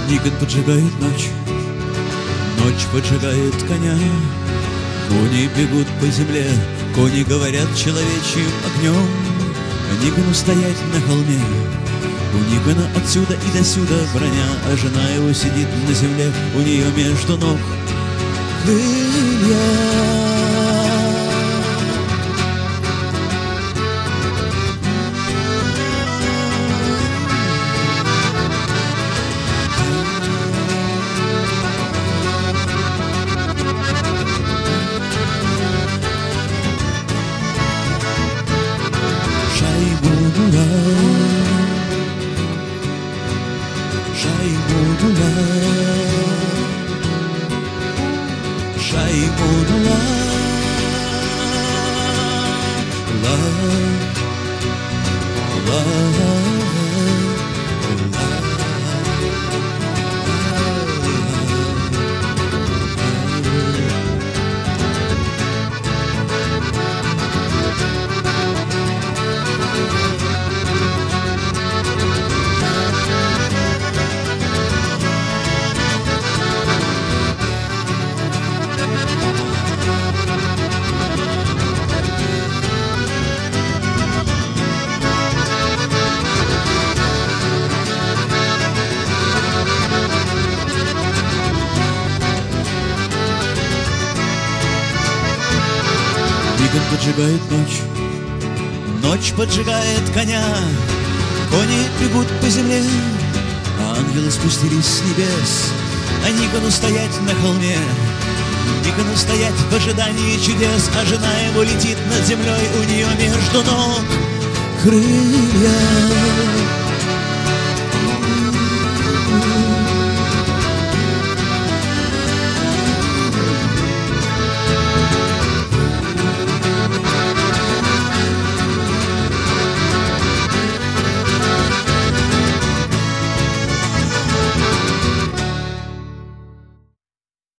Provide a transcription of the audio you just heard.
Никон поджигает ночь, ночь поджигает коня. Кони бегут по земле, кони говорят человечьим огнем. Никону стоять на холме, у Никона отсюда и досюда броня, а жена его сидит на земле, у нее между ног крылья. Никон поджигает ночь, ночь поджигает коня. Кони бегут по земле, а ангелы спустились с небес. А Никону стоять на холме, Никону стоять в ожидании чудес. А жена его летит над землей, у нее между ног крылья.